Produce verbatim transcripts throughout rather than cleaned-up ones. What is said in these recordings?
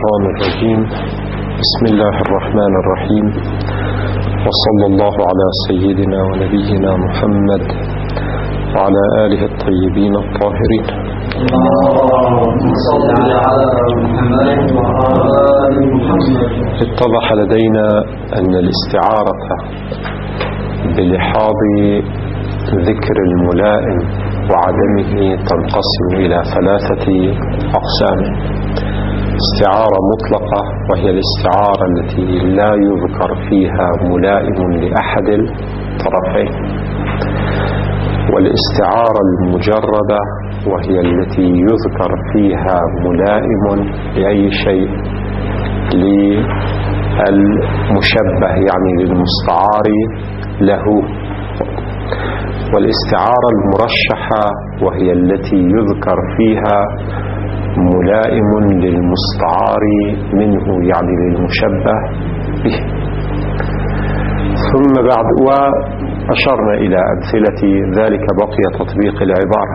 الشيطان الرجيم. بسم الله الرحمن الرحيم، وصلى الله على سيدنا ونبينا محمد وعلى آله الطيبين الطاهرين. اللهم صل على محمد وآل محمد. اتضح لدينا أن الاستعارة بلحاظ ذكر الملائم وعدمه تنقسم إلى ثلاثة أقسام: استعارة مطلقة، وهي الاستعارة التي لا يذكر فيها ملائم لأحد الطرفين، والاستعارة المجردة، وهي التي يذكر فيها ملائم لأي شيء للمشبه يعني للمستعار له، والاستعارة المرشحة، وهي التي يذكر فيها ملائم للمستعار منه يعني للمشبه به. ثم بعد وأشرنا إلى أمثلة ذلك بقي تطبيق العبارة.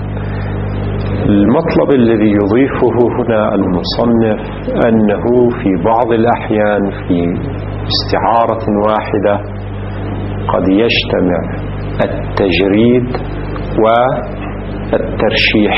المطلب الذي يضيفه هنا المصنف أنه في بعض الأحيان في استعارة واحدة قد يجتمع التجريد والترشيح،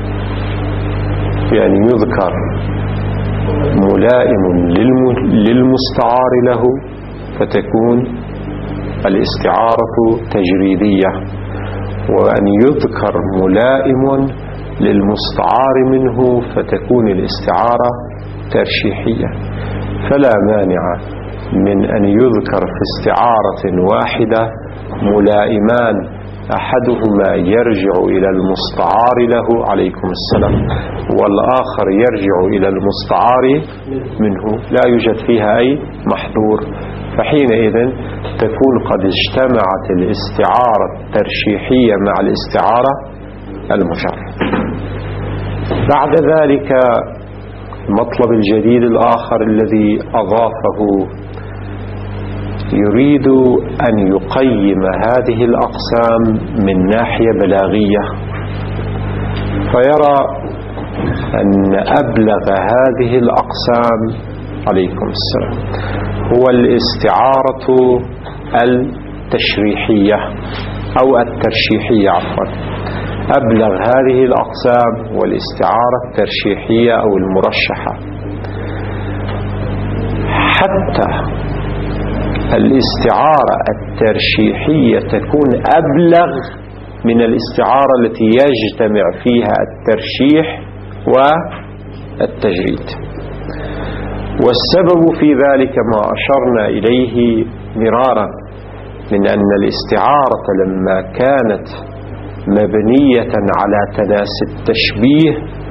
يعني يذكر ملائم للمستعار له فتكون الاستعارة تجريدية، وأن يذكر ملائم للمستعار منه فتكون الاستعارة ترشيحية. فلا مانع من أن يذكر في استعارة واحدة ملائمان، أحدهما يرجع إلى المستعار له عليكم السلام، والآخر يرجع إلى المستعار منه، لا يوجد فيها أي محظور، فحينئذ تكون قد اجتمعت الاستعارة الترشيحية مع الاستعارة المجردة. بعد ذلك المطلب الجديد الآخر الذي أضافه يريد أن يقيم هذه الأقسام من ناحية بلاغية، فيرى أن أبلغ هذه الأقسام عليكم السلام هو الاستعارة التشريحية أو الترشيحية عفوا. أبلغ هذه الأقسام والاستعارة الترشيحية أو المرشحة، حتى الاستعارة الترشيحية تكون أبلغ من الاستعارة التي يجتمع فيها الترشيح والتجريد. والسبب في ذلك ما أشرنا إليه مرارا من أن الاستعارة لما كانت مبنية على تناسي التشبيه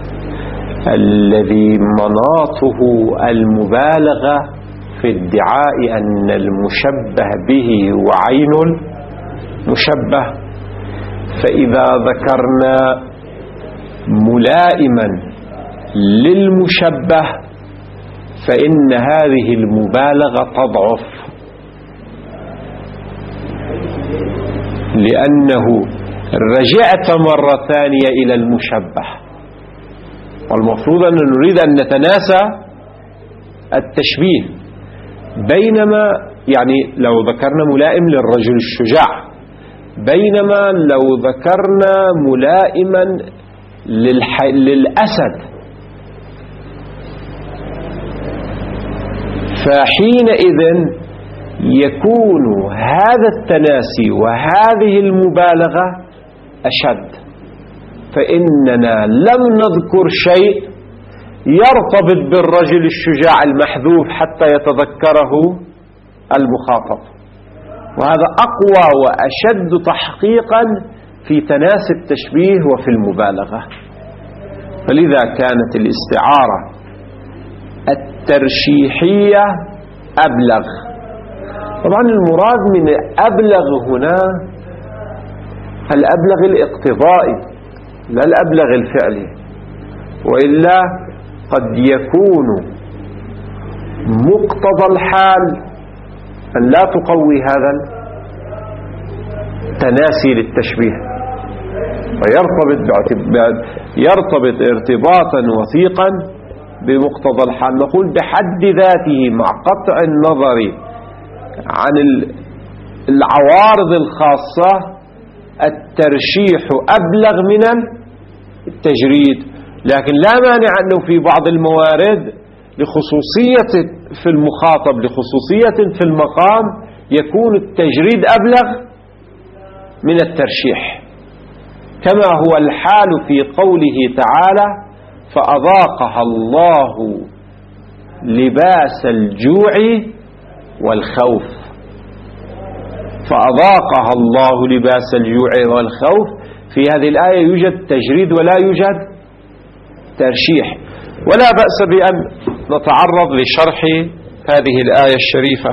الذي مناطه المبالغة في ادعاء أن المشبه به هو عين المشبه، فإذا ذكرنا ملائما للمشبه فإن هذه المبالغة تضعف، لأنه رجعت مرة ثانية إلى المشبه، والمفروض أن نريد أن نتناسى التشبيه. بينما يعني لو ذكرنا ملائم للرجل الشجاع، بينما لو ذكرنا ملائما للح... للأسد، فحينئذ يكون هذا التناسي وهذه المبالغة أشد، فإننا لم نذكر شيء يرتبط بالرجل الشجاع المحذوف حتى يتذكره المخاطب، وهذا أقوى وأشد تحقيقا في تناسي التشبيه وفي المبالغة. فلذا كانت الاستعارة الترشيحية أبلغ. طبعا المراد من أبلغ هنا الأبلغ الاقتضائي لا الأبلغ الفعلي، وإلا قد يكون مقتضى الحال أن لا تقوي هذا التناسي للتشبيه، فيرتبط يرتبط ارتباطا وثيقا بمقتضى الحال، نقول بحد ذاته مع قطع النظر عن العوارض الخاصة الترشيح أبلغ من التجريد، لكن لا مانع أنه في بعض الموارد لخصوصية في المخاطب، لخصوصية في المقام، يكون التجريد أبلغ من الترشيح، كما هو الحال في قوله تعالى فأذاقها الله لباس الجوع والخوف. فأذاقها الله لباس الجوع والخوف، في هذه الآية يوجد تجريد ولا يوجد ترشيح، ولا بأس بأن نتعرض لشرح هذه الآية الشريفة،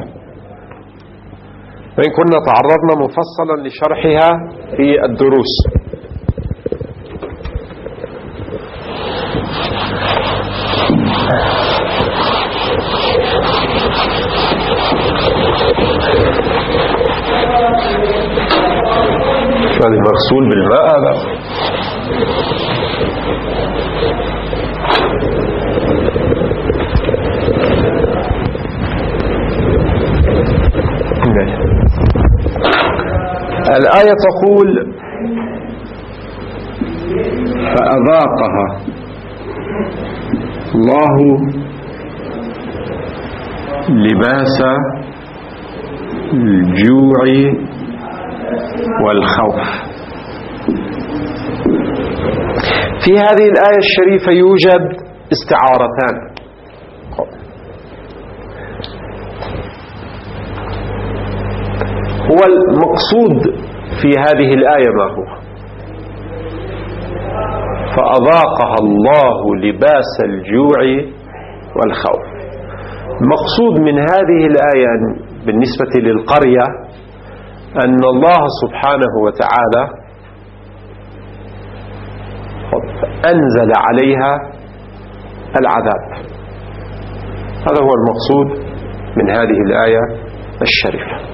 وإن كنا تعرضنا مفصلا لشرحها في الدروس. هذا مغسول بالماء هذا. الآية تقول فأذاقها الله لباس الجوع والخوف. في هذه الآية الشريفة يوجد استعارتان. هو المقصود في هذه الآية ما هو؟ فأذاقها الله لباس الجوع والخوف. المقصود من هذه الآية بالنسبة للقرية أن الله سبحانه وتعالى أنزل عليها العذاب. هذا هو المقصود من هذه الآية الشريفة.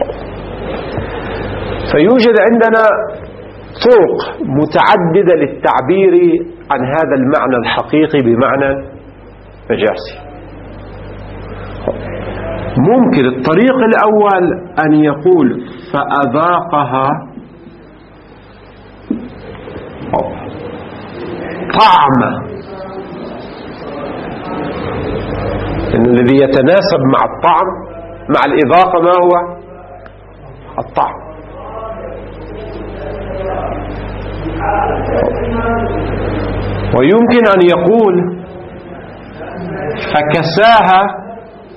فيوجد عندنا طرق متعددة للتعبير عن هذا المعنى الحقيقي بمعنى مجازي. ممكن الطريق الأول أن يقول فأذاقها طعم، إن الذي يتناسب مع الطعم مع الإذاقة ما هو؟ الطعم. ويمكن أن يقول فكساها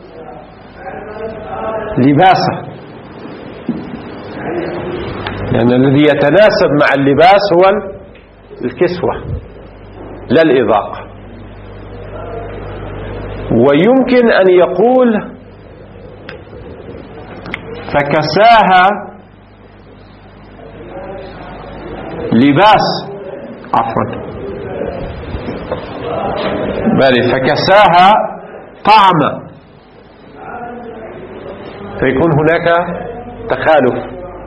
لباسه، لأن الذي يتناسب مع اللباس هو الكسوة لا الإذاقة. ويمكن أن يقول فكساها لباس عفوا بل فكساها طعما، فيكون هناك تخالف.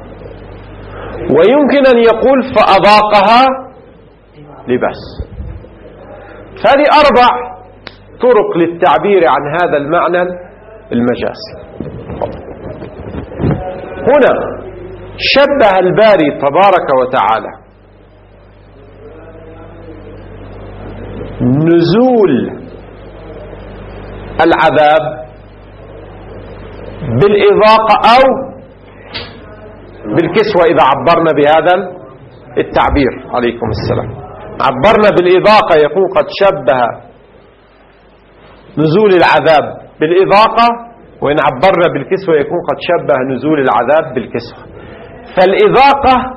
ويمكن أن يقول فأذاقها لباس. فهذه أربع طرق للتعبير عن هذا المعنى المجازي. هنا شبه الباري تبارك وتعالى نزول العذاب بالإذاقة أو بالكسوة إذا عبرنا بهذا التعبير. عليكم السلام. عبرنا بالإذاقة يكون قد شبه نزول العذاب بالإذاقة، وإن عبرنا بالكسوة يكون قد شبه نزول العذاب بالكسوة. فالإذاقة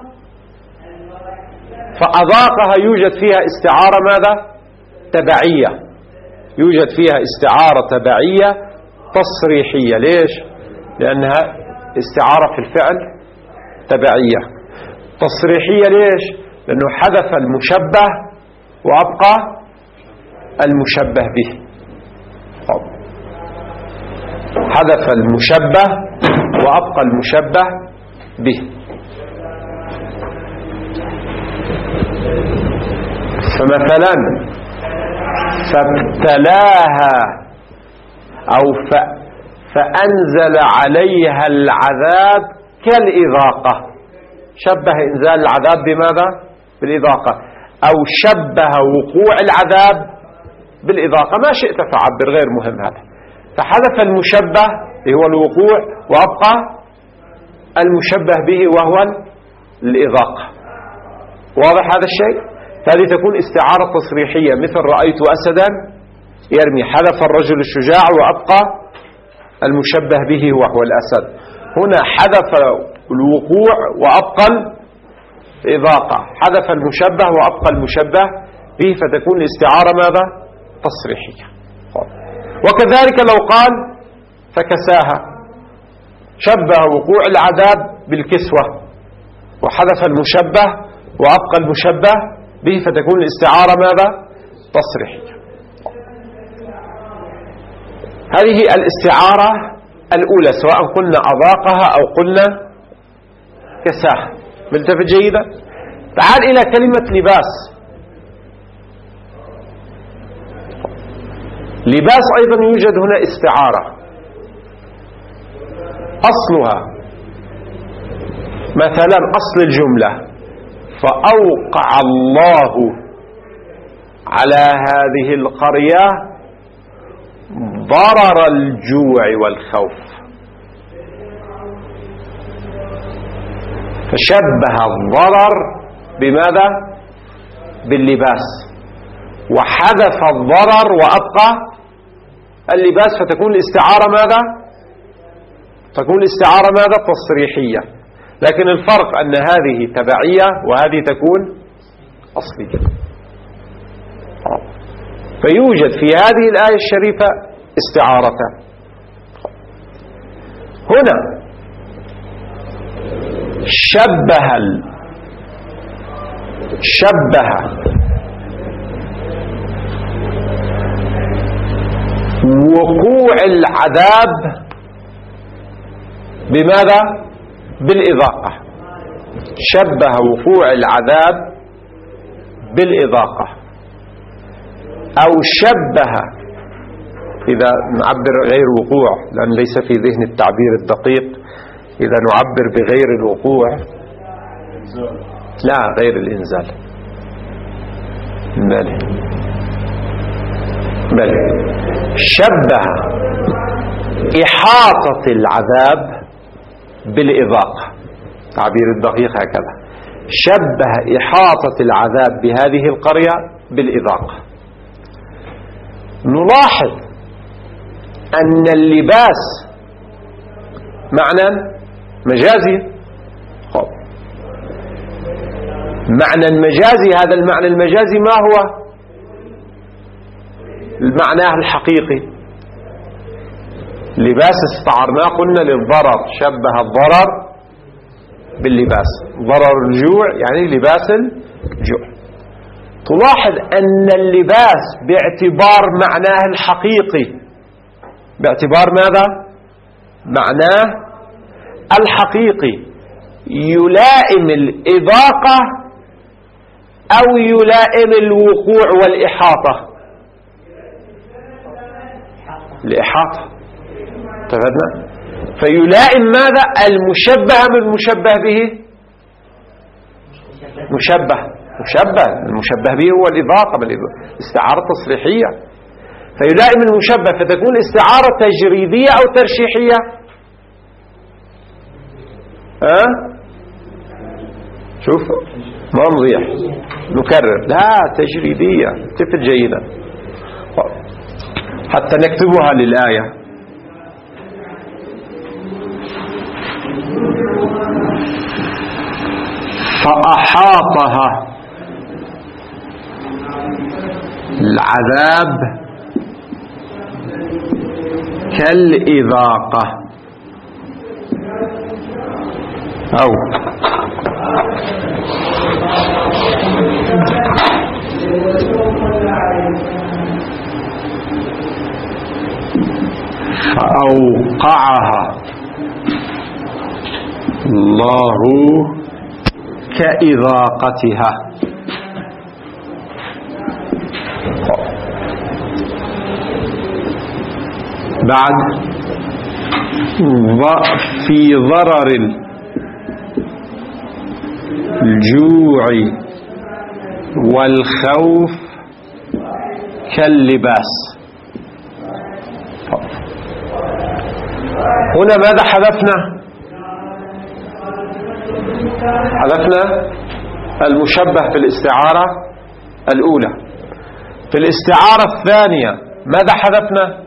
فأذاقها يوجد فيها استعارة ماذا؟ تبعية. يوجد فيها استعارة تبعية تصريحية. ليش؟ لأنها استعارة في الفعل تبعية. تصريحية ليش؟ لأنه حذف المشبه وأبقى المشبه به. حذف المشبه وأبقى المشبه به. فمثلا فابتلاها أو ف... فأنزل عليها العذاب كالإذاقة. شبه إنزال العذاب بماذا؟ بالإذاقة. أو شبه وقوع العذاب بالإذاقة، ما شئت فعبر، غير مهم هذا. فحذف المشبه هو الوقوع وأبقى المشبه به وهو الإذاقة. واضح هذا الشيء؟ هذه تكون استعارة تصريحية، مثل رأيت أسدا يرمي، حذف الرجل الشجاع وأبقى المشبه به وهو الأسد. هنا حذف الوقوع وأبقى الإذاقة، حذف المشبه وأبقى المشبه به، فتكون الاستعارة ماذا؟ تصريحية. وكذلك لو قال فكساها، شبه وقوع العذاب بالكسوة وحذف المشبه وأبقى المشبه به، فتكون الاستعارة ماذا؟ تصريحية. هذه الاستعارة الأولى، سواء قلنا أذاقها أو قلنا كساها. ملتفت جيدا؟ تعال إلى كلمة لباس. لباس أيضا يوجد هنا استعارة، أصلها مثلا أصل الجملة فأوقع الله على هذه القرية ضرر الجوع والخوف، فشبه الضرر بماذا؟ باللباس، وحذف الضرر وأبقى اللباس، فتكون الاستعارة ماذا؟ تكون الاستعارة ماذا؟ تصريحية. لكن الفرق أن هذه تبعية وهذه تكون أصلية. فيوجد في هذه الآية الشريفة استعارتان. هنا شبه شبه وقوع العذاب بماذا؟ بالإذاقة. شبه وقوع العذاب بالإذاقة، أو شبه، إذا نعبر غير وقوع لأن ليس في ذهن التعبير الدقيق، إذا نعبر بغير الوقوع، لا غير الإنزال، بل بل شبه إحاطة العذاب بالإذاقة، تعبير الدقيق هكذا، شبه إحاطة العذاب بهذه القرية بالإذاقة. نلاحظ أن اللباس معنى مجازي. خب. معنى المجازي، هذا المعنى المجازي ما هو المعنى الحقيقي؟ لباس استعرناه قلنا للضرر، شبه الضرر باللباس، ضرر الجوع يعني لباس الجوع. تلاحظ أن اللباس باعتبار معناه الحقيقي، باعتبار ماذا؟ معناه الحقيقي يلائم الإذاقة أو يلائم الوقوع والإحاطة؟ الإحاطة، اتفقنا؟ فيلائم ماذا؟ المشبه بالمشبه به، مشبه مشبه المشبه به هو الإضافة، بالاستعارة التصريحية، فيلائم المشبه، فتكون استعارة تجريدية أو ترشيحية. ها أه؟ شوف ما نضيع نكرر، لا تجريدية، تفت جيدا حتى نكتبها للآية. فأحاطها العذاب كالإذاقة، أو فأوقعها الله كإذاقتها. بعد في ضرر الجوع والخوف كاللباس. هنا ماذا حذفنا؟ حذفنا المشبه في الاستعارة الأولى. في الاستعارة الثانية ماذا حذفنا؟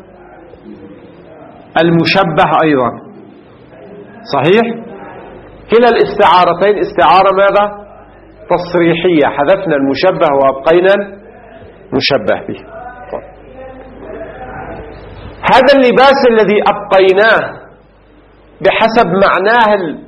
المشبه أيضا. صحيح؟ كلا الاستعارتين استعارة ماذا؟ تصريحية، حذفنا المشبه وأبقينا المشبه به. هذا اللباس الذي أبقيناه بحسب معناه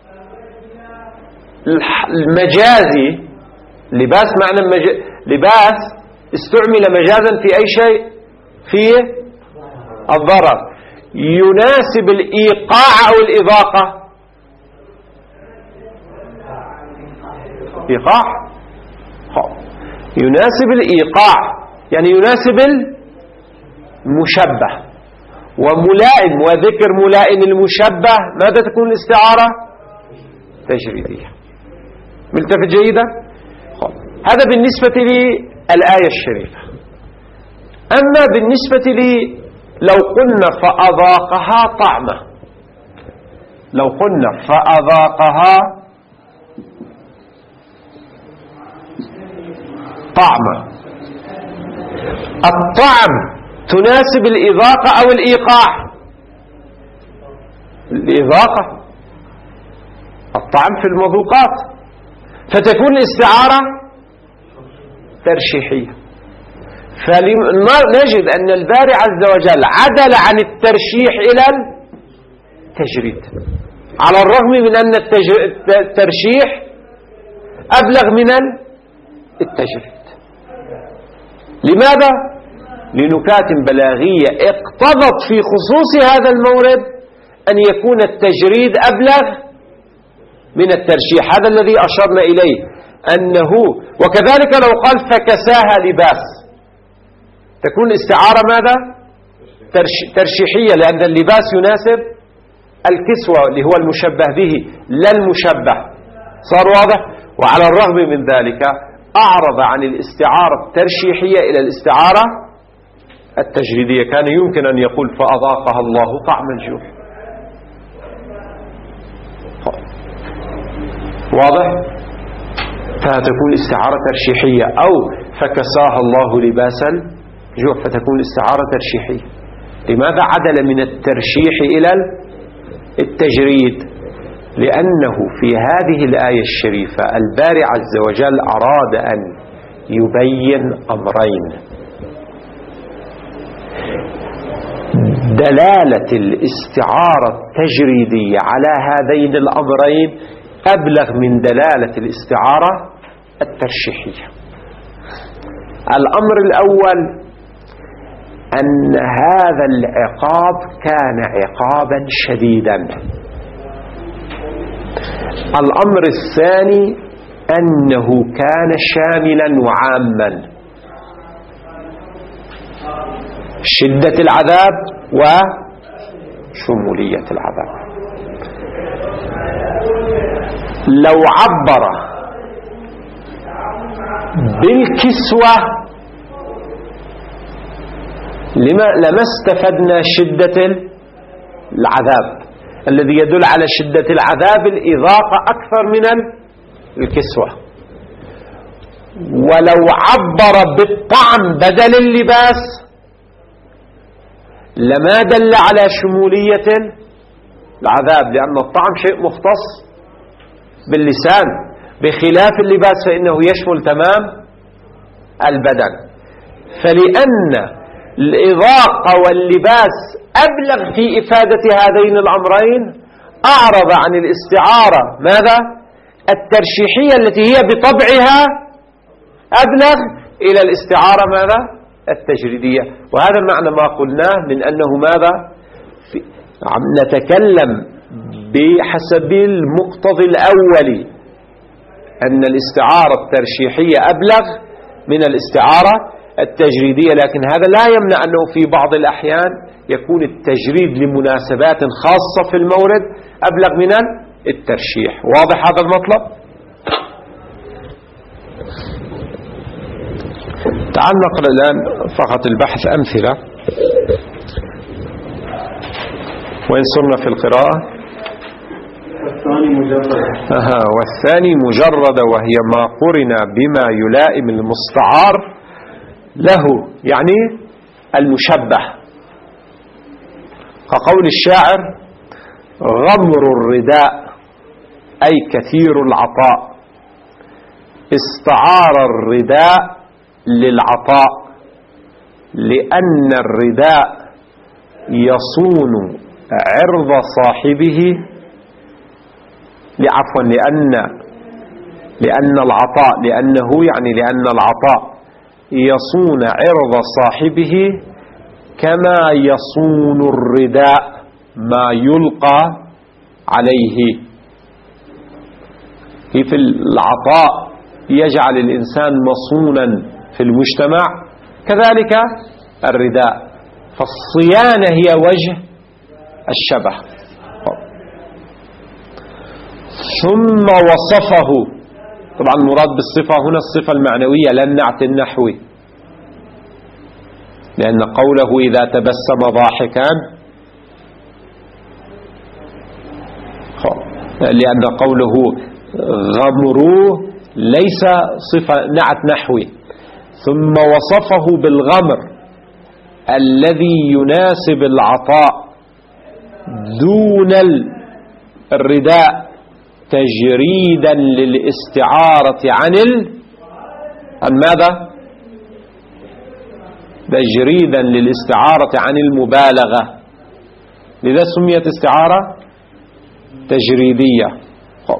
المجازي، لباس معنى المج... لباس استعمل مجازا في أي شيء؟ في الضرر. يناسب الإيقاع أو الإضاقة؟ إيقاع. يناسب الإيقاع، يعني يناسب المشبه. وملائم وذكر ملائم المشبه ماذا تكون الاستعارة؟ تجريدية. ملتفت جيدا؟ هذا بالنسبة للآية الشريفة. أما بالنسبة لي لو قلنا فأذاقها طعمه، لو قلنا فأذاقها طعمه، الطعم تناسب الإذاقة أو الإيقاع؟ الإذاقة، الطعم في المذوقات، فتكون الاستعارة ترشيحية. فنجد أن الباري عز وجل عدل عن الترشيح إلى التجريد، على الرغم من أن الترشيح أبلغ من التجريد. لماذا؟ لنكات بلاغية اقتضت في خصوص هذا المورد أن يكون التجريد أبلغ من الترشيح. هذا الذي أشرنا إليه، أنه وكذلك لو قال فكساها لباس تكون الاستعارة ماذا؟ ترشيحية، لأن اللباس يناسب الكسوة اللي هو المشبه به لا المشبه. صار واضح؟ وعلى الرغم من ذلك أعرض عن الاستعارة الترشيحية إلى الاستعارة التجريدية. كان يمكن أن يقول فأذاقها الله طعم الجوع. واضح؟ فتكون استعارة ترشيحية. أو فكساها الله لباس الجوع فتكون استعارة ترشيحية. لماذا عدل من الترشيح إلى التجريد؟ لأنه في هذه الآية الشريفة الباري عز وجل أراد أن يبين أمرين: دلالة الاستعارة التجريدية على هذين الأمرين أبلغ من دلالة الاستعارة الترشيحية. الأمر الأول أن هذا العقاب كان عقابا شديدا. الأمر الثاني أنه كان شاملا وعاما، شدة العذاب وشمولية العذاب. لو عبر بالكسوة لما لما استفدنا شدة العذاب. الذي يدل على شدة العذاب الإذاقة أكثر من الكسوة. ولو عبر بالطعم بدل اللباس لما دل على شمولية العذاب، لأن الطعم شيء مختص باللسان، بخلاف اللباس فإنه يشمل تمام البدن. فلأن الإذاقة واللباس أبلغ في إفادة هذين الأمرين أعرض عن الاستعارة ماذا؟ الترشيحية التي هي بطبعها أبلغ إلى الاستعارة ماذا؟ التجريدية. وهذا معنى ما قلناه من أنه ماذا؟ عم نتكلم بحسب المقتضى الأولي أن الاستعارة الترشيحية أبلغ من الاستعارة التجريدية، لكن هذا لا يمنع أنه في بعض الأحيان يكون التجريد لمناسبات خاصة في المورد أبلغ من الترشيح. واضح هذا المطلب؟ تعال نقرأ الآن فقط البحث أمثلة. وين صرنا في القراءة؟ والثاني مجرد. أها والثاني مجرد، وهي ما قرن بما يلائم المستعار له، يعني المشبه، كقول الشاعر: غمر الرداء أي كثير العطاء، استعار الرداء للعطاء لأن الرداء يصون عرض صاحبه، عفوا لأن لأن العطاء لأنه يعني لأن العطاء يصون عرض صاحبه كما يصون الرداء ما يلقى عليه. في العطاء يجعل الإنسان مصونا في المجتمع، كذلك الرداء، فالصيانة هي وجه الشبه. ثم وصفه، طبعا المراد بالصفة هنا الصفة المعنوية لا النعت النحوي، لأن قوله إذا تبسم ضاحكا، لأن قوله غمروه ليس صفة نعت نحوي. ثم وصفه بالغمر الذي يناسب العطاء دون الرداء تجريدا للاستعارة عن ال... عن ماذا؟ تجريدا للاستعارة عن المبالغة، لذا سميت استعارة تجريدية.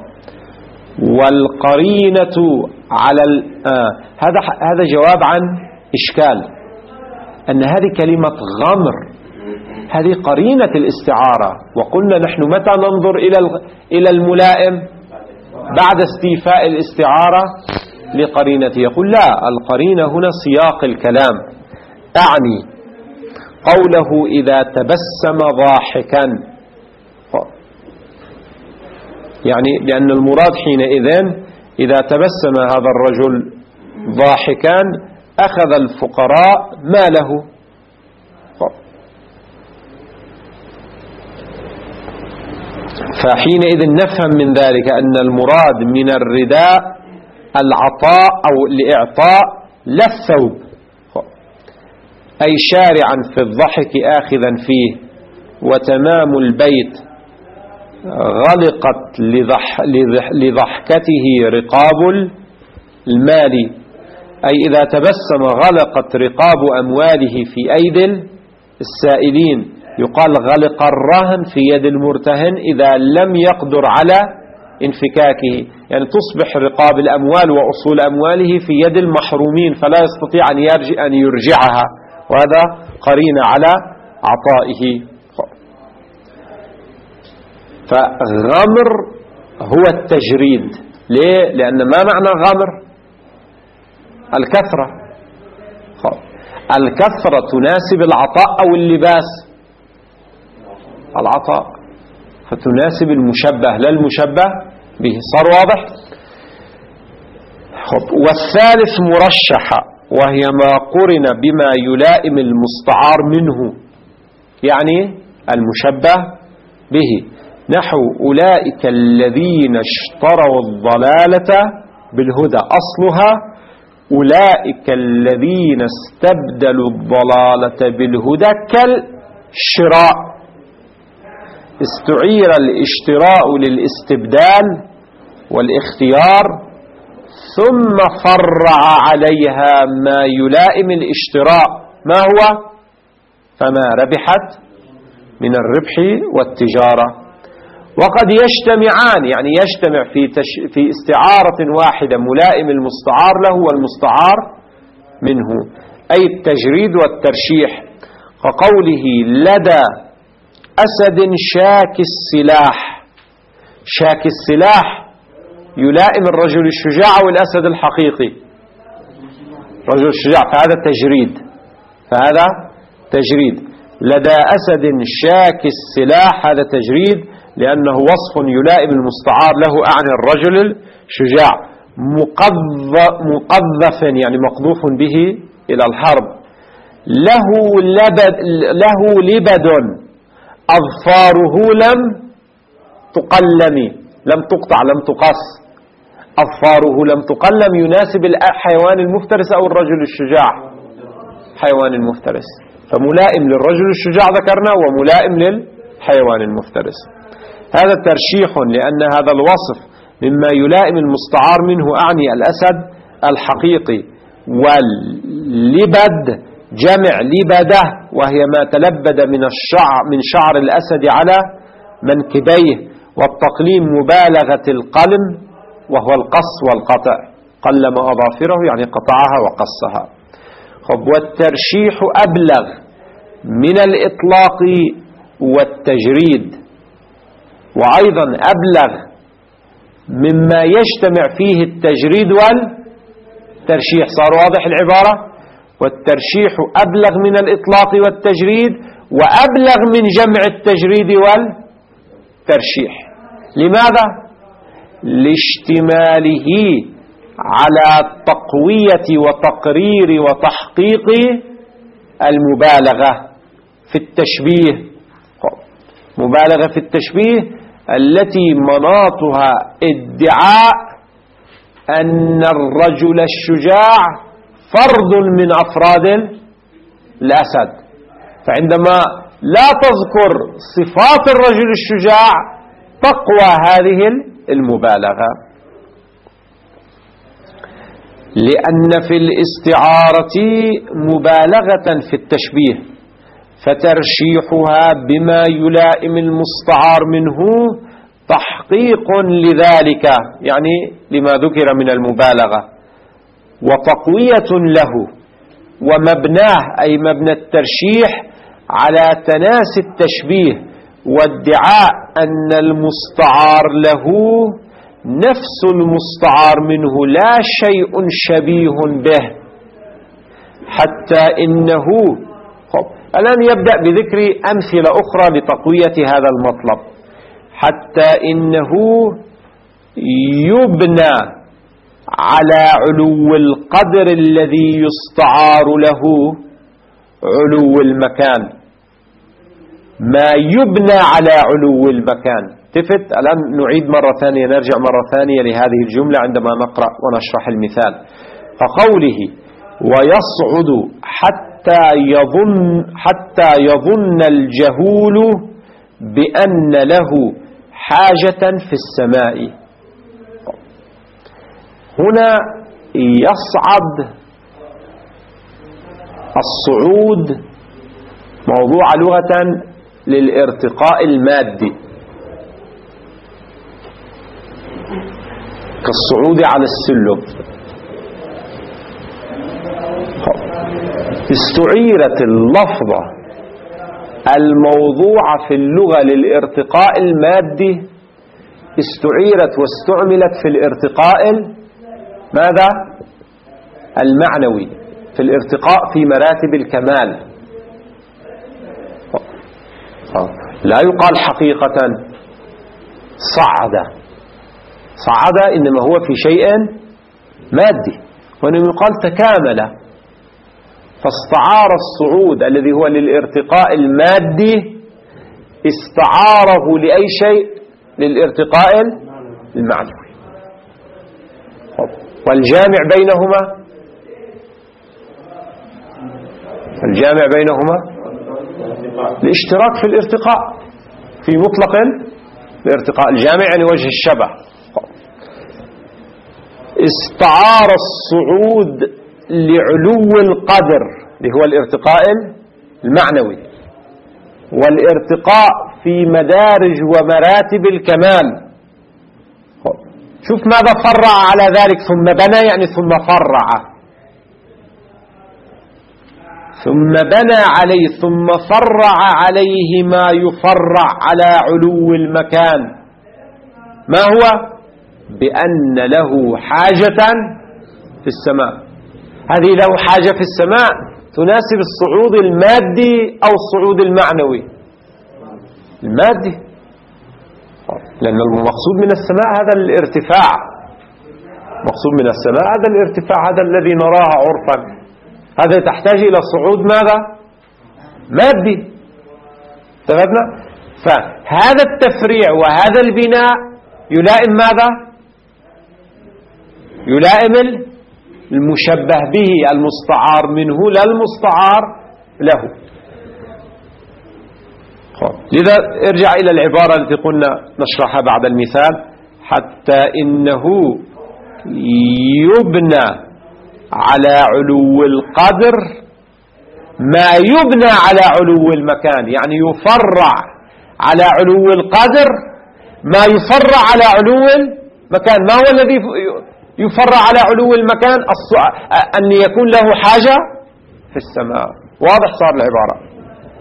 والقرينة على ال... آه. هذا هذا جواب عن إشكال أن هذه كلمة غمر هذه قرينة الاستعارة، وقلنا نحن متى ننظر إلى إلى الملائم؟ بعد استيفاء الاستعارة لقرينته. يقول لا، القرينة هنا سياق الكلام، أعني قوله إذا تبسم ضاحكا، يعني لأن المراد حينئذ إذا تبسم هذا الرجل ضاحكا أخذ الفقراء ماله. فحينئذ نفهم من ذلك أن المراد من الرداء العطاء أو الإعطاء لا الثوب، أي شارعا في الضحك آخذا فيه، وتمام البيت غلقت لضح لضحكته رقاب المال، أي إذا تبسم غلقت رقاب أمواله في أيدي السائلين. يقال غلق الرهن في يد المرتهن إذا لم يقدر على انفكاكه، يعني تصبح رقاب الأموال وأصول أمواله في يد المحرومين فلا يستطيع أن يرجع أن يرجعها، وهذا قرين على عطائه. فغمر هو التجريد. ليه؟ لأن ما معنى غمر؟ الكثرة. الكثرة تناسب العطاء أو اللباس؟ العطاء، فتناسب المشبه لا المشبه به. صار واضح؟ والثالث مرشحة، وهي ما قرن بما يلائم المستعار منه، يعني المشبه به، نحو أولئك الذين اشتروا الضلالة بالهدى، أصلها أولئك الذين استبدلوا الضلالة بالهدى كالشراء، استعير الاشتراء للاستبدال والاختيار ثم فرع عليها ما يلائم الاشتراء، ما هو؟ فما ربحت من الربح والتجارة. وقد يجتمعان، يعني يجتمع في, تش... في استعارة واحدة ملائم المستعار له والمستعار منه، أي التجريد والترشيح، كقوله لدى أسد شاك السلاح. شاك السلاح يلائم الرجل الشجاع والأسد الحقيقي، رجل الشجاع، فهذا تجريد، فهذا تجريد. لدى أسد شاك السلاح، هذا تجريد لأنه وصف يلائم المستعار له، أعني الرجل الشجاع، مقذف يعني مقذوف به إلى الحرب، له لبد, له لبد أظفاره لم تقلم، لم تقطع لم تقص، أظفاره لم تقلم، يناسب الحيوان المفترس أو الرجل الشجاع، حيوان المفترس، فملائم للرجل الشجاع ذكرنا وملائم للحيوان المفترس. هذا ترشيح لأن هذا الوصف مما يلائم المستعار منه، أعني الأسد الحقيقي، واللبد جمع لبده وهي ما تلبد من الشعر من شعر الأسد على منكبيه، والتقليم مبالغة القلم وهو القص والقطع، قلم أظافره يعني قطعها وقصها. خب والترشيح أبلغ من الإطلاق والتجريد، وأيضا أبلغ مما يجتمع فيه التجريد والترشيح. صار واضح العبارة؟ والترشيح أبلغ من الإطلاق والتجريد، وأبلغ من جمع التجريد والترشيح. لماذا؟ لاشتماله على تقوية وتقرير وتحقيق المبالغة في التشبيه، مبالغة في التشبيه التي مناطها ادعاء أن الرجل الشجاع فرد من أفراد الأسد، فعندما لا تذكر صفات الرجل الشجاع تقوى هذه المبالغة، لأن في الاستعارة مبالغة في التشبيه، فترشيحها بما يلائم المستعار منه تحقيق لذلك، يعني لما ذكر من المبالغة، وتقوية له، ومبناه أي مبنى الترشيح على تناسي التشبيه وادعاء أن المستعار له نفس المستعار منه لا شيء شبيه به، حتى إنه الآن يبدأ بذكر أمثلة أخرى لتقوية هذا المطلب. حتى إنه يبنى على علو القدر الذي يستعار له علو المكان، ما يبنى على علو المكان. تفت الآن نعيد مرة ثانية، نرجع مرة ثانية لهذه الجملة عندما نقرأ ونشرح المثال. فقوله ويصعد حتى حتى يظن حتى يظن الجهول بأن له حاجة في السماء. هنا يصعد، الصعود موضوع لغة للارتقاء المادي كالصعود على السلم. استعيرت اللفظة الموضوعة في اللغة للارتقاء المادي، استعيرت واستعملت في الارتقاء ماذا؟ المعنوي، في الارتقاء في مراتب الكمال. لا يقال حقيقة صعد، صعد إنما هو في شيء مادي، وإنما يقال تكامل. فاستعار الصعود الذي هو للارتقاء المادي استعاره لأي شيء؟ للارتقاء المعنوي. والجامع بينهما، الجامع بينهما الاشتراك في الارتقاء في مطلق الارتقاء. الجامع يعني وجه الشبه. استعار الصعود لعلو القدر اللي هو الارتقاء المعنوي، والارتقاء في مدارج ومراتب الكمال. شوف ماذا فرع على ذلك، ثم بنى يعني ثم فرع، ثم بنى عليه ثم فرع عليه ما يفرع على علو المكان. ما هو؟ بأن له حاجة في السماء. هذه له حاجة في السماء تناسب الصعود المادي أو الصعود المعنوي؟ المادي، لأن المقصود من السماء هذا الارتفاع، مقصود من السماء هذا الارتفاع، هذا الذي نراه عرفا، هذا تحتاج إلى صعود ماذا؟ مادي. تفهمنا؟ فهذا التفريع وهذا البناء يلائم ماذا؟ يلائم المشبه به المستعار منه لا المستعار له. لذا ارجع إلى العبارة التي قلنا نشرحها بعد المثال: حتى إنه يبنى على علو القدر ما يبنى على علو المكان، يعني يفرع على علو القدر ما يفرع على علو المكان. ما هو الذي يفرع على علو المكان؟ أن يكون له حاجة في السماء. واضح صار العبارة؟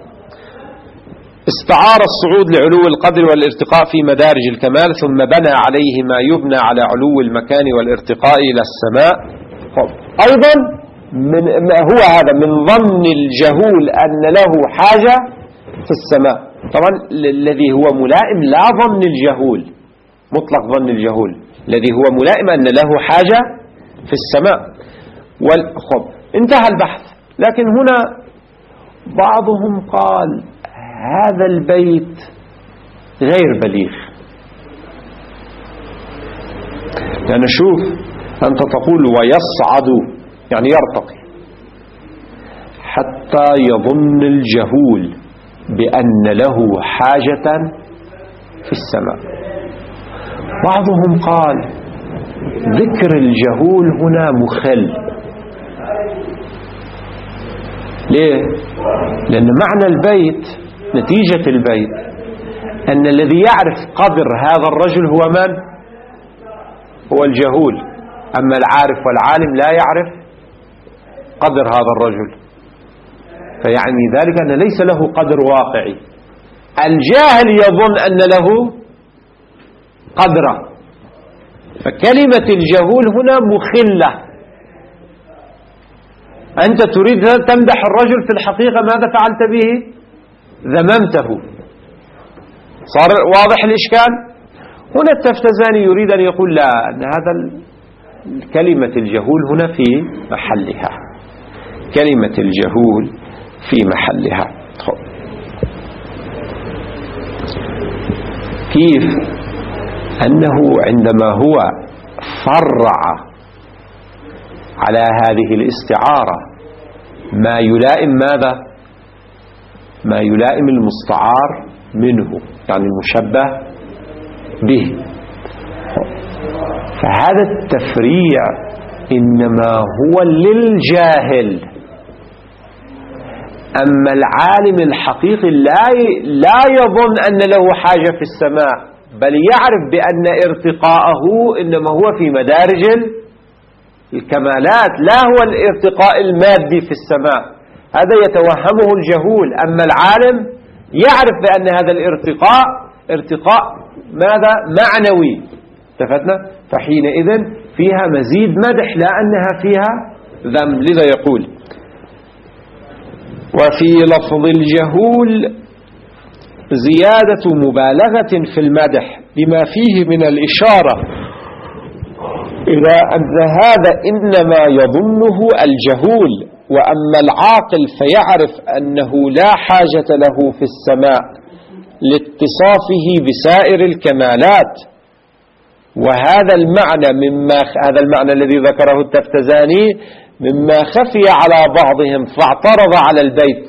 استعار الصعود لعلو القدر والارتقاء في مدارج الكمال، ثم بنى عليه ما يبنى على علو المكان والارتقاء إلى السماء. أيضا من هو هذا من ظن الجهول أن له حاجة في السماء. طبعا الذي هو ملائم لا ظن الجهول، مطلق ظن الجهول، الذي هو ملائم أن له حاجة في السماء. والخب انتهى البحث. لكن هنا بعضهم قال هذا البيت غير بليغ. يعني شوف، أنت تقول ويصعد يعني يرتقي، حتى يظن الجهول بأن له حاجة في السماء. بعضهم قال ذكر الجهول هنا مخل. ليه؟ لأن معنى البيت، نتيجة البيت، أن الذي يعرف قدر هذا الرجل هو من؟ هو الجهول. أما العارف والعالم لا يعرف قدر هذا الرجل، فيعني ذلك أن ليس له قدر واقعي. الجاهل يظن أن له قدره، فكلمة الجهول هنا مخلة. أنت تريد تمدح الرجل، في الحقيقة ماذا فعلت به؟ ذممته. صار واضح الإشكال؟ هنا التفتزاني يريد أن يقول لا، أن هذا كلمة الجهول هنا في محلها، كلمة الجهول في محلها. كيف؟ أنه عندما هو فرع على هذه الاستعارة ما يلائم ماذا؟ ما يلائم المستعار منه، يعني المشبه به. فهذا التفريع إنما هو للجاهل. أما العالم الحقيقي لا لا يظن أن له حاجة في السماء، بل يعرف بأن ارتقاءه إنما هو في مدارج الكمالات، لا هو الارتقاء المادي في السماء. هذا يتوهمه الجهول. أما العالم يعرف بأن هذا الارتقاء ارتقاء ماذا؟ معنوي. اتفقنا؟ فحينئذ فيها مزيد مدح لا أنها فيها ذم. لذا يقول وفي لفظ الجهول زيادة مبالغة في المدح بما فيه من الإشارة إلى أن هذا إنما يظنه الجهول، وأما العاقل فيعرف أنه لا حاجة له في السماء لاتصافه بسائر الكمالات. وهذا المعنى مما هذا المعنى الذي ذكره التفتزاني مما خفي على بعضهم فاعترض على البيت،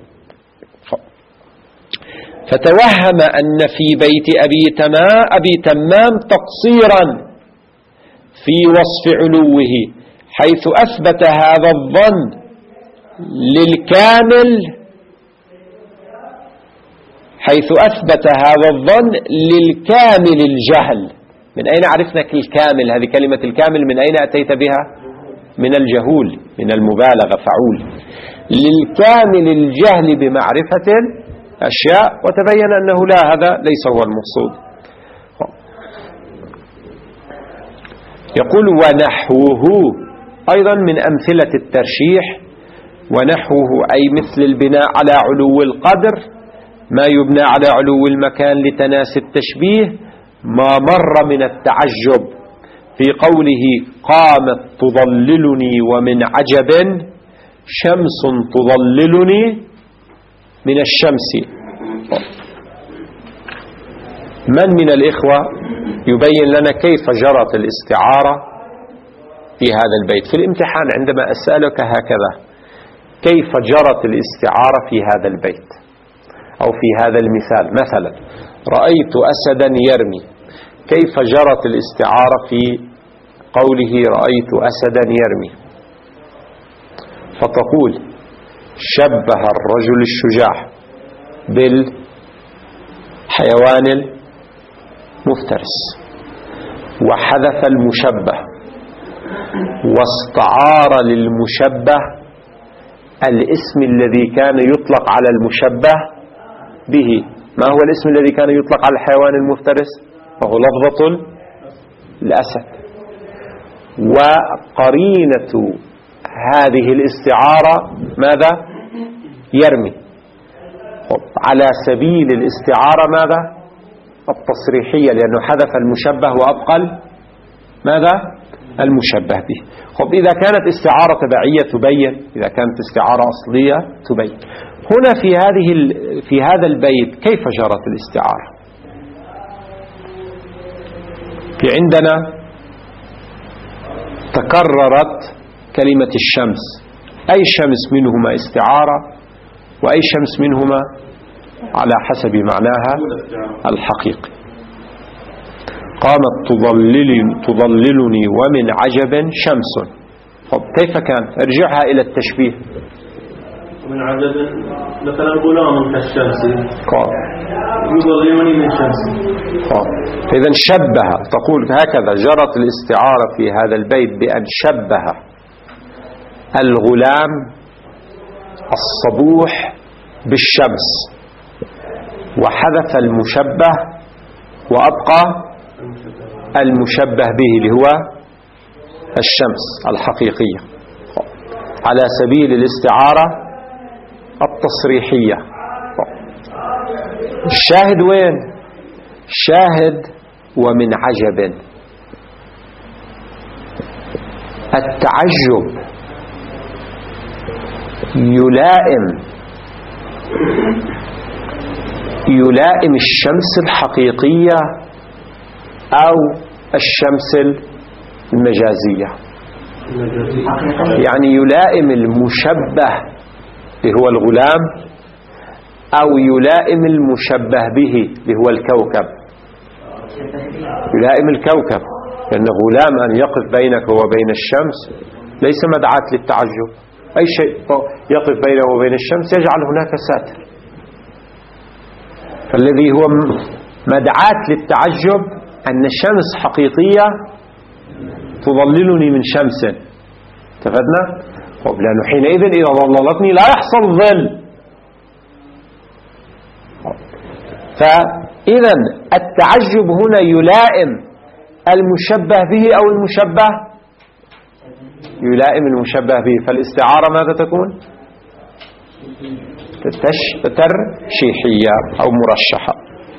فتوهم أن في بيت أبي تمام, أبي تمام تقصيرا في وصف علوه، حيث أثبت هذا الظن للكامل حيث أثبت هذا الظن للكامل الجهل. من أين عرفنا الكامل؟ هذه كلمة الكامل من أين أتيت بها؟ من الجهول، من المبالغة، فعول. للكامل الجهل بمعرفة أشياء، وتبين أنه لا، هذا ليس هو المقصود. يقول ونحوه أيضا من أمثلة الترشيح ونحوه أي مثل البناء على علو القدر، ما يبنى على علو المكان لتناسي التشبيه، ما مر من التعجب في قوله قامت تضللني ومن عجب شمس تضللني من الشمس. من من الإخوة يبين لنا كيف جرت الاستعارة في هذا البيت؟ في الامتحان عندما أسألك هكذا كيف جرت الاستعارة في هذا البيت أو في هذا المثال، مثلا رأيت أسدا يرمي، كيف جرت الاستعارة في قوله رأيت أسدا يرمي؟ فتقول شبه الرجل الشجاع بالحيوان المفترس، وحذف المشبه، واستعار للمشبه الاسم الذي كان يطلق على المشبه به. ما هو الاسم الذي كان يطلق على الحيوان المفترس؟ وهو لفظة الأسد. وقرينة هذه الاستعارة ماذا؟ يرمي. على سبيل الاستعارة ماذا؟ التصريحية، لأنه حذف المشبه وأبقى ماذا؟ المشبه به. خب إذا كانت استعارة تبعية تبين، إذا كانت استعارة أصلية تبين. هنا في هذه في هذا البيت كيف جرت الاستعارة؟ في عندنا تكررت كلمة الشمس، أي شمس منهما استعارة وأي شمس منهما على حسب معناها الحقيقي. قامت تضللني, تضللني ومن عجب شمس. طب كيف كان؟ ارجعها إلى التشبيه. ومن عجب مثلا غلام كالشمس قام يضللني من شمس. إذن شبه، تقول هكذا جرت الاستعارة في هذا البيت بأن شبه الغلام الصبوح بالشمس، وحذف المشبه وأبقى المشبه به اللي هو الشمس الحقيقية، على سبيل الاستعارة التصريحية. الشاهد وين؟ الشاهد ومن عجب. التعجب يلائم يلائم الشمس الحقيقية أو الشمس المجازية، يعني يلائم المشبه اللي هو الغلام أو يلائم المشبه به اللي هو الكوكب. يلائم الكوكب، لأن غلام أن يقف بينك وبين الشمس ليس مدعاة للتعجب. أي شيء يقف بينه وبين الشمس يجعل هناك ساتر. فالذي هو مدعاة للتعجب أن الشمس حقيقية تظللني من شمس. تفدنا؟ لأنه حينئذ إذا ظللتني لا يحصل ظل. فإذا التعجب هنا يلائم المشبه به أو المشبه يلائم المشبه به. فالاستعارة ماذا تكون؟ ترشيحية أو مرشحة.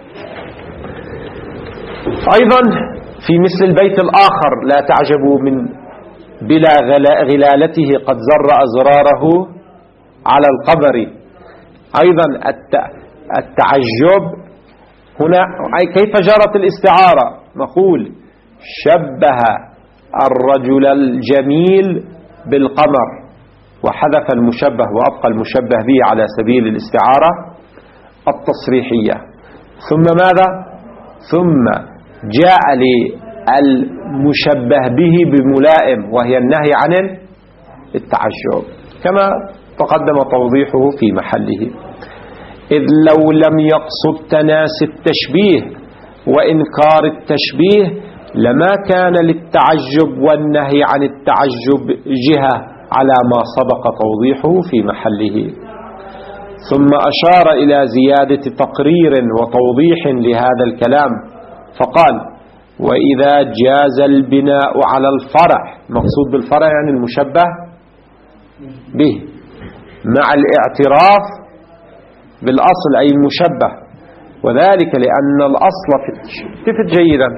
أيضا في مثل البيت الآخر لا تعجبوا من بلا غلالته قد زر أزراره على القبر. أيضا التعجب هنا كيف جرت الاستعارة؟ نقول شبه الرجل الجميل بالقمر، وحذف المشبه وأبقى المشبه به على سبيل الاستعارة التصريحية. ثم ماذا؟ ثم جاء للمشبه به بملائم وهي النهي عن التعجب، كما تقدم توضيحه في محله. إذ لو لم يقصد تناسي التشبيه وإنكار التشبيه لما كان للتعجب والنهي عن التعجب جهة على ما سبق توضيحه في محله. ثم أشار إلى زيادة تقرير وتوضيح لهذا الكلام فقال وإذا جاز البناء على الفرع، مقصود بالفرع يعني المشبه به، مع الاعتراف بالأصل أي المشبه، وذلك لأن الأصل في التفت جيدا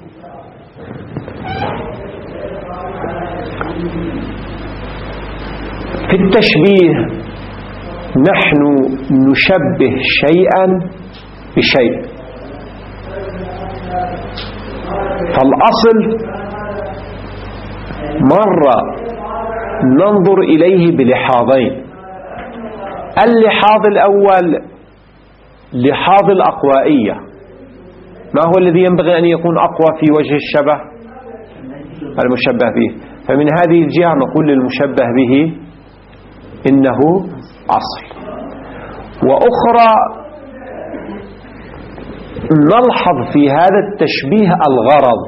في التشبيه نحن نشبه شيئا بشيء، فالأصل مرة ننظر إليه بلحاظين. اللحاظ الأول لحاظ الأقوائية، ما هو الذي ينبغي أن يكون أقوى في وجه الشبه؟ المشبه به. فمن هذه الجهة نقول للمشبه به إنه أصل. وأخرى نلحظ في هذا التشبيه الغرض،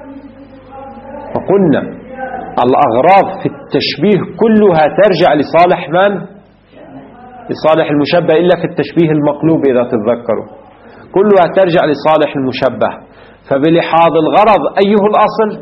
فقلنا الأغراض في التشبيه كلها ترجع لصالح من؟ لصالح المشبه، إلا في التشبيه المقلوب إذا تتذكروا كلها ترجع لصالح المشبه. فبلحاظ الغرض أيه الأصل؟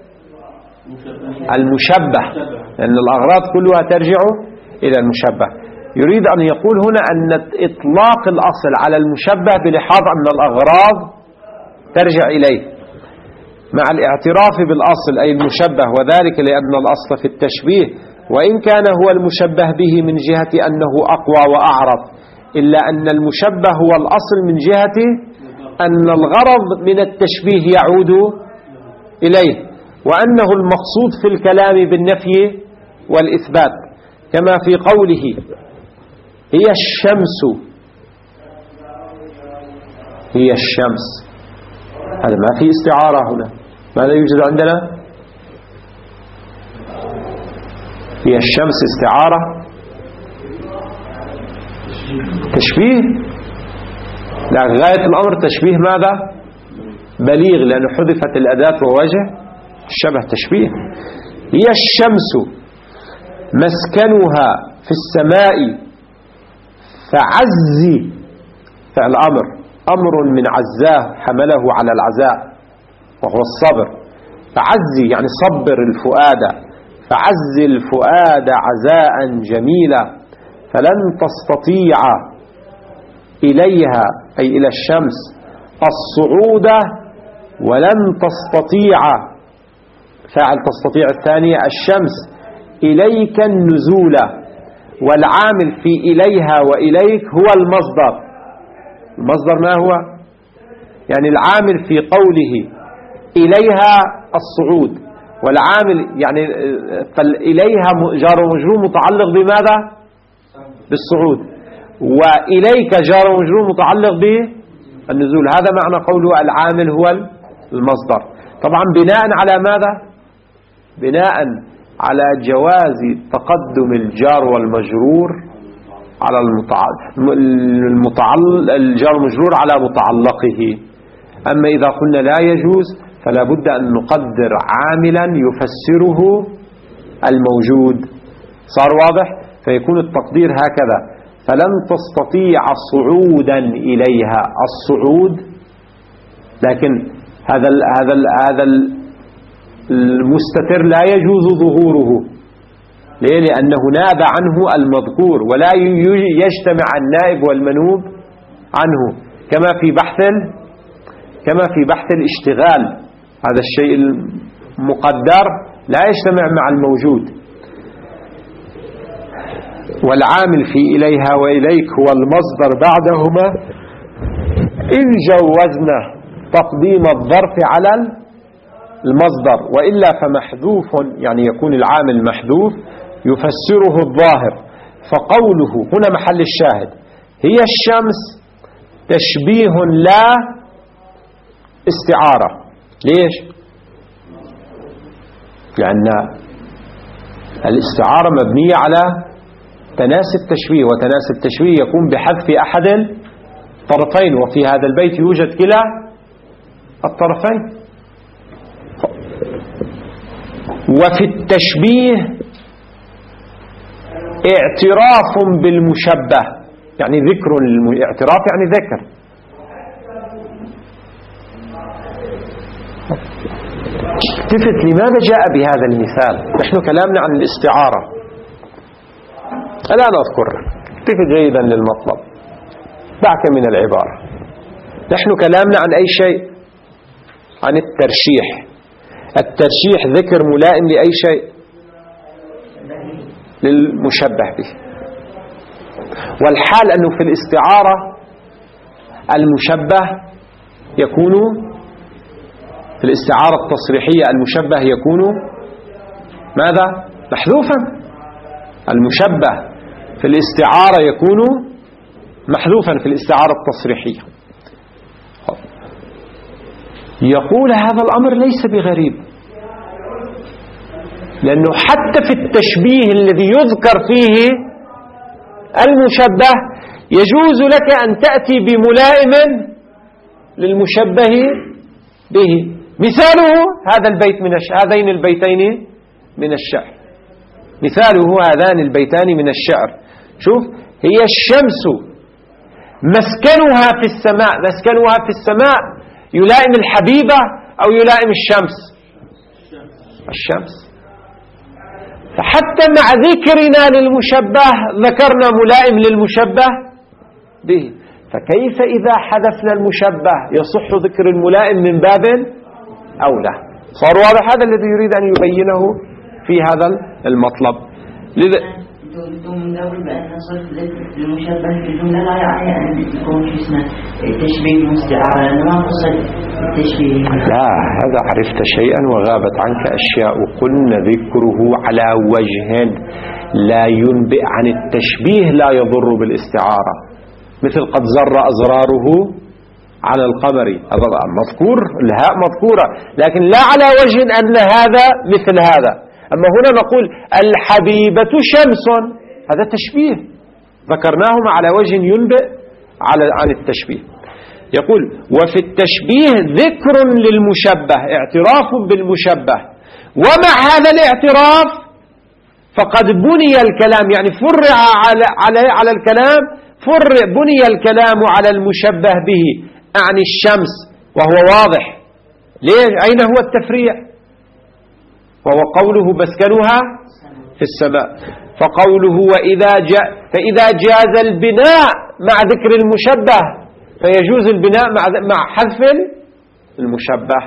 المشبه، لأن الأغراض كلها ترجع إلى المشبه. يريد أن يقول هنا أن إطلاق الأصل على المشبه بلحاظ أن الأغراض ترجع إليه مع الاعتراف بالأصل أي المشبه، وذلك لأن الأصل في التشبيه وإن كان هو المشبه به من جهة أنه أقوى وأعرف، إلا أن المشبه هو الأصل من جهة أن الغرض من التشبيه يعود إليه، وأنه المقصود في الكلام بالنفي والإثبات، كما في قوله هي الشمس، هي الشمس، هذا ما في استعارة هنا. ماذا يوجد عندنا؟ هي الشمس استعارة تشبيه، لا، غاية الأمر تشبيه ماذا؟ بليغ، لأنه حذفت الأداة ووجه الشبه تشبيه. هي الشمس مسكنها في السماء فعزي، فعل أمر، أمر من عزاه حمله على العزاء وهو الصبر، فعزي يعني صبر الفؤاد، فعز الفؤاد عزاء جميلا، فلن تستطيع إليها أي إلى الشمس الصعود، ولن تستطيع فاعل تستطيع الثانية الشمس إليك النزول، والعامل في إليها وإليك هو المصدر. المصدر ما هو؟ يعني العامل في قوله إليها الصعود، والعامل يعني إليها جار ومجرور متعلق بماذا؟ بالصعود، وإليك جار ومجرور متعلق بالنزول. هذا معنى قوله العامل هو المصدر. طبعا بناء على ماذا؟ بناء على جواز تقدم الجار والمجرور على المتعلق، الجار والمجرور على متعلقه. أما إذا قلنا لا يجوز فلا بد أن نقدر عاملا يفسره الموجود. صار واضح؟ فيكون التقدير هكذا: فلن تستطيع صعودا إليها، الصعود، لكن هذا ال هذا ال هذا المستتر لا يجوز ظهوره. ليه؟ لأنه ناب عنه المذكور، ولا يجتمع النائب والمنوب عنه، كما في بحث كما في بحث الاشتغال، هذا الشيء المقدر لا يجتمع مع الموجود. والعامل في إليها وإليك هو المصدر بعدهما، إن جوزنا تقديم الظرف على المصدر، وإلا فمحذوف، يعني يكون العامل محذوف يفسره الظاهر. فقوله هنا محل الشاهد: هي الشمس تشبيه لا استعارة. ليش؟ لأن الاستعارة مبنية على تناسي التشبيه، وتناسي التشبيه يكون بحذف أحد الطرفين، وفي هذا البيت يوجد كلا الطرفين. وفي التشبيه اعتراف بالمشبه، يعني ذكر الاعتراف يعني ذكر. التفت لماذا جاء بهذا المثال؟ نحن كلامنا عن الاستعارة، الآن أذكرها اكتفي جيدا للمطلب. دعك من العبارة. نحن كلامنا عن أي شيء؟ عن الترشيح. الترشيح ذكر ملائم لأي شيء؟ للمشبه به. والحال أنه في الاستعارة المشبه يكون في الاستعارة التصريحية المشبه يكون ماذا؟ محذوفا. المشبه في الاستعارة يكون محذوفا في الاستعارة التصريحية. يقول هذا الأمر ليس بغريب، لأنه حتى في التشبيه الذي يذكر فيه المشبه يجوز لك أن تأتي بملائم للمشبه به. مثاله هذا البيت من الشعر، هذين البيتين من الشعر. مثاله هذان البيتان من الشعر. شوف، هي الشمس مسكنها في السماء. مسكنها في السماء يلائم الحبيبة أو يلائم الشمس؟ الشمس. فحتى مع ذكرنا للمشبه ذكرنا ملائم للمشبه به. فكيف إذا حذفنا المشبه يصح ذكر الملائم من باب أولى؟ صار واضح هذا الذي يريد أن يبينه في هذا المطلب. لذا من ذلك بأن صرف المشبه في الجملة لا يعني أن يكون اسمه تشبيه مستعار، لأنه ما قصد التشبيه. لا، هذا عرفت شيئا وغابت عنك أشياء. قلنا ذكره على وجه لا ينبئ عن التشبيه لا يضر بالاستعارة، مثل قد زر أزراره على القمر. مذكور، الهاء مذكورة، لكن لا على وجه أن هذا مثل هذا. أما هنا نقول الحبيبة شمس، هذا تشبيه ذكرناهما على وجه ينبئ على عن التشبيه. يقول وفي التشبيه ذكر للمشبه، اعتراف بالمشبه، ومع هذا الاعتراف فقد بني الكلام، يعني فرع على, على, على الكلام فرع بني الكلام على المشبه به عن الشمس، وهو واضح. ليه؟ أين هو التفريع؟ وهو قوله مسكنها في السماء. فقوله وإذا جاء فإذا جاز البناء مع ذكر المشبه فيجوز البناء مع مع حذف المشبه،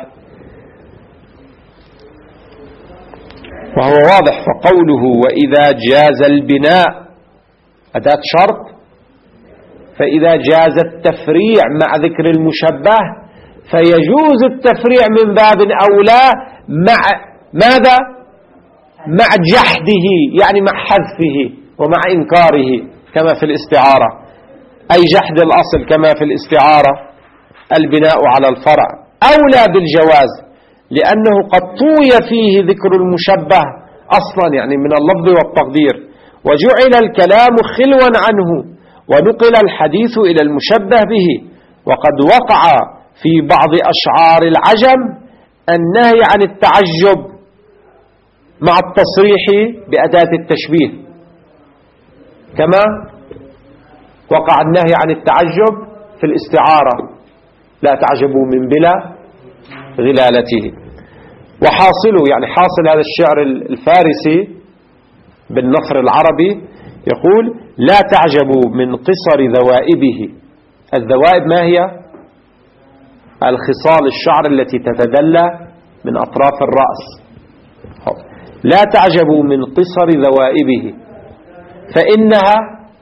وهو واضح. فقوله وإذا جاز البناء أداة شرط، فإذا جاز التفريع مع ذكر المشبه فيجوز التفريع من باب أولى مع ماذا؟ مع جحده، يعني مع حذفه ومع إنكاره كما في الاستعارة، أي جحد الأصل كما في الاستعارة البناء على الفرع أولى بالجواز، لأنه قد طوي فيه ذكر المشبه أصلا، يعني من اللفظ والتقدير، وجعل الكلام خلوا عنه ونقل الحديث إلى المشبه به. وقد وقع في بعض أشعار العجم النهي عن التعجب مع التصريح بأداة التشبيه، كما وقع النهي عن التعجب في الاستعارة، لا تعجبوا من بلا غلالته. وحاصله، يعني حاصل هذا الشعر الفارسي بالنثر العربي، يقول لا تعجبوا من قصر ذوائبه. الذوائب ما هي؟ الخصال الشعر التي تتدلى من أطراف الرأس. لا تعجبوا من قصر ذوائبه فإنها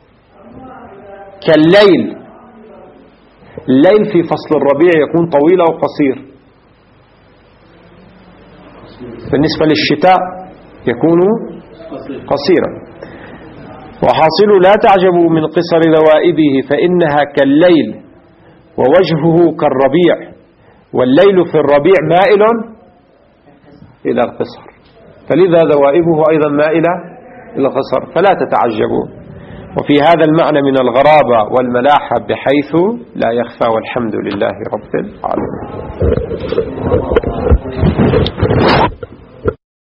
كالليل. الليل في فصل الربيع يكون طويل أو قصير، بالنسبة للشتاء يكون قصيرا. وحاصل لا تعجبوا من قصر ذوائبه فإنها كالليل ووجهه كالربيع، والليل في الربيع مائل إلى القصر، فلذا ذوائبه أيضا مائلة إلى القصر، فلا تتعجبوا. وفي هذا المعنى من الغرابة والملاحة بحيث لا يخفى، والحمد لله رب العالمين.